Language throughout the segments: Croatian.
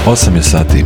8 je sati.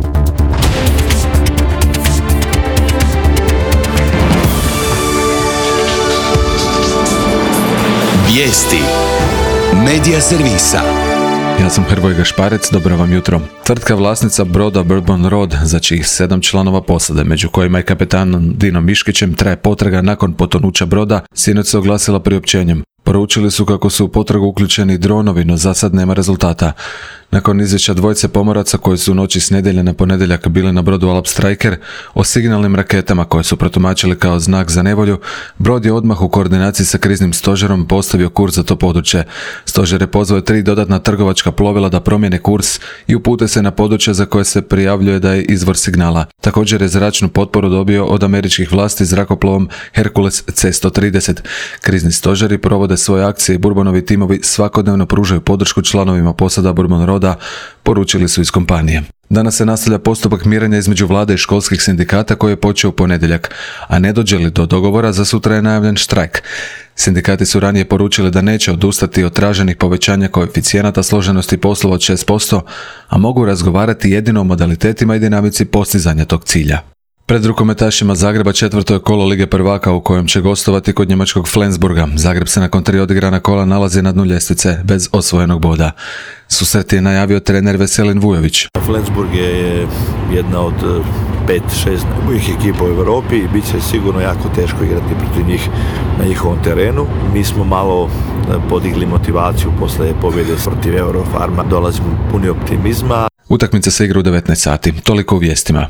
Vijesti Medija servisa. Ja sam Hrvoje Gašparec, dobro vam jutro. Tvrtka vlasnica broda Bourbon Road, za čijih 7 članova posade, među kojima je kapetanom Dinom Miškićem, traje potraga nakon potonuća broda, sinoć se oglasila priopćenjem. Poručili su kako su u potragu uključeni dronovi, no za sad nema rezultata. Nakon izvješća dvojice pomoraca koji su u noći s nedjelje na ponedjeljak bili na brodu Alp Striker o signalnim raketama koje su protumačili kao znak za nevolju, brod je odmah u koordinaciji sa kriznim stožerom postavio kurs za to područje. Stožer je pozvao 3 dodatna trgovačka plovila da promijene kurs i upute se na područje za koje se prijavljuje da je izvor signala. Također je zračnu potporu dobio od američkih vlasti zrakoplovom Hercules C-130. Krizni stožeri provode svoje akcije i Bourbonovi timovi svakodnevno pružaju podršku članovima posada Bourbon Roada, poručili su iz kompanije. Danas se nastavlja postupak mirenja između vlade i školskih sindikata koji je počeo u ponedjeljak, a ne dođe li do dogovora, za sutra je najavljen štrajk. Sindikati su ranije poručili da neće odustati od traženih povećanja koeficijenata složenosti poslova od 6%, a mogu razgovarati jedino o modalitetima i dinamici postizanja tog cilja. Pred rukometašima Zagreba 4. je kolo Lige prvaka u kojem će gostovati kod njemačkog Flensburga. Zagreb se nakon 3 odigrana kola nalazi na dnu ljestvice bez osvojenog boda. Susret je najavio trener Veselin Vujović. Flensburg je jedna od 5-6 najboljih ekipa u Europi i bit će sigurno jako teško igrati protiv njih na njihovom terenu. Mi smo malo podigli motivaciju posle pobjede protiv Eurofarma. Dolazimo puni optimizma. Utakmica se igra u 19 sati. Toliko u vijestima.